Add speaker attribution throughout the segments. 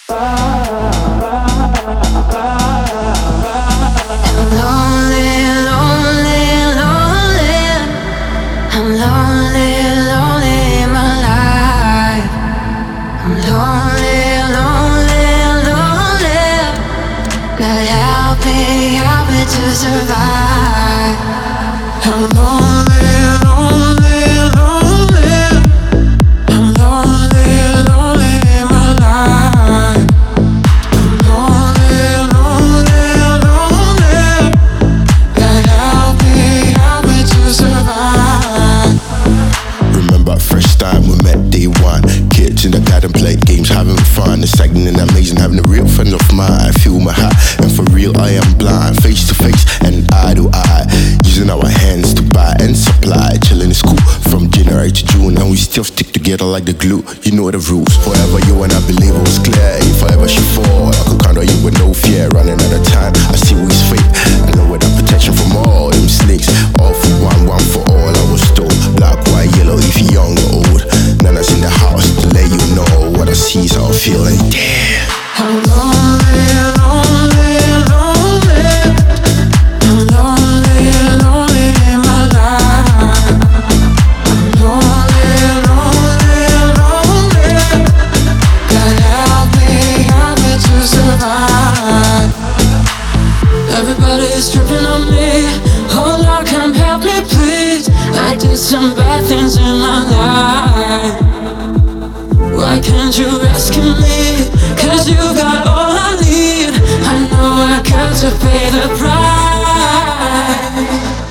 Speaker 1: To survive, I'm lonely, lonely, lonely. I'm lonely, lonely in my life. I'm lonely, lonely, lonely. God help me to survive.
Speaker 2: Remember first time we met day one. Kids in the garden playing games, having fun. Exciting and amazing, having a real friend of mine. I feel my heart, and for real I am blind. Face to face and eye to eye, using our hands to buy and supply. Chilling in school from January to June, and we still stick together like the glue. You know the rules. Forever you and I believe it was clear. If I ever should fall, I could count on you with no fear. Running out of time, I see who's fake. I know without protection from all them snakes. All for one, one for all. I was told black, white, yellow. If you're young or old, none that's in the house to let you know what I see is how I'm feeling. Damn.
Speaker 1: I'm lonely, lonely, lonely. I'm lonely, lonely in my life. I'm lonely, lonely, lonely. God help me to survive. Everybody's tripping on me. Oh Lord, come help me please. I did some bad things in my life. Why can't you rescue me? 'Cause you got all I need. I know I got to pay the price.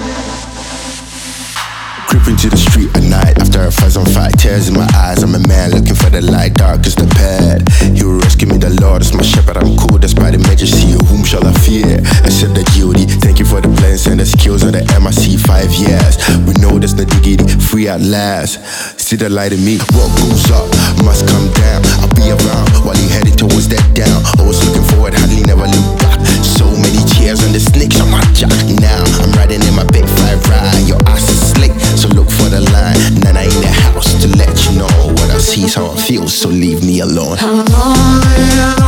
Speaker 2: Creeping to the street at night after a fuss and fight. Tears in my eyes, I'm a man looking for the light. Dark as the pad. He will rescue me, the Lord is my shepherd. I'm cool despite the majesty. Whom shall I fear? Except the guilty. Thank you for the plans and the skills of the MIC 5 years. We know there's no diggity, free at last. See the light in me. What goes up must come down. I'll be around while you heading towards that down. Always looking forward, hardly never look back. So many tears and the snakes on my jack. Now I'm riding in my big 5 ride. Your ass is slick, so look for the line. Nana in the house to let you know what I see is how I feel. So leave me alone.
Speaker 1: I'm lonely.